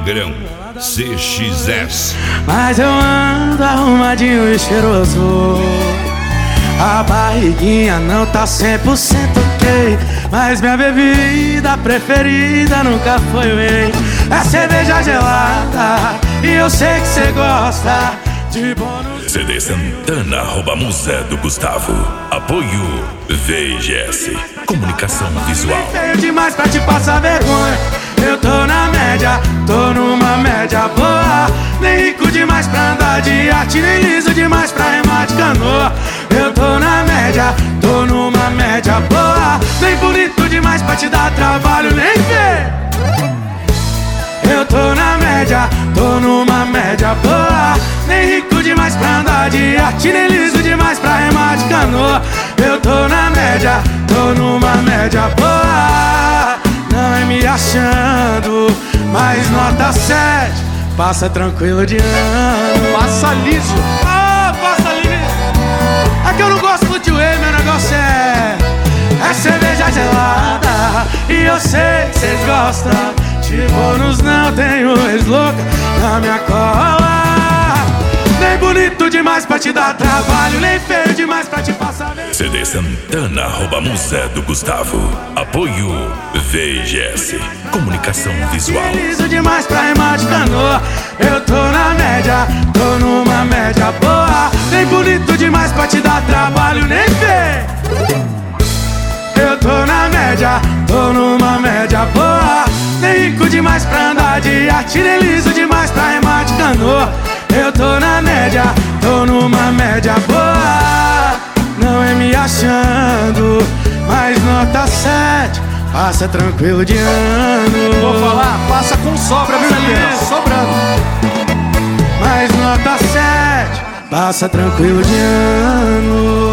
Magrão CXS. Mas eu ando arrumadinho e cheiroso. A barriguinha não tá 100% ok, mas minha bebida preferida nunca foi whey. É cerveja gelada e eu sei que cê gosta de bônus. CD Santana rouba musa do Gustavo. Apoio VGS Comunicação Visual. Feio demais pra te passar vergonha. Eu tô na média, tô numa média boa. Nem rico demais pra andar de arte, nem liso demais pra remar de canoa. Eu tô na média, tô numa média boa. Nem bonito demais pra te dar trabalho, nem feio. Eu tô na média, tô numa média boa. Nem rico demais pra andar de arte, nem liso demais pra remar de canoa. Eu tô na média, tô numa média boa. Não é me achando, mas nota 7. Passa tranquilo de ano. Passa liso. Ah, passa liso. É que eu não gosto de whey, meu negócio é cerveja gelada. E eu sei que vocês gostam. De bônus não tenho ex-louca na minha cola. Nem bonito demais pra te dar trabalho, nem feio demais pra te passar vergonha. CD Santana rouba musa do Gustavo. Apoio VGS Comunicação Visual. Liso demais pra remar de canoa. Eu tô na média, tô numa média boa. Nem bonito demais pra te dar trabalho, nem feio. Eu tô na média, tô numa média boa. Nem rico demais pra andar de arte, nem liso demais pra remar de canoa. Eu tô na média, tô numa média boa. Não é me achando, mas nota 7. Passa tranquilo de ano. Vou falar, passa com sobra, viu, Elias? Sobrando. Mas nota 7. Passa tranquilo de ano.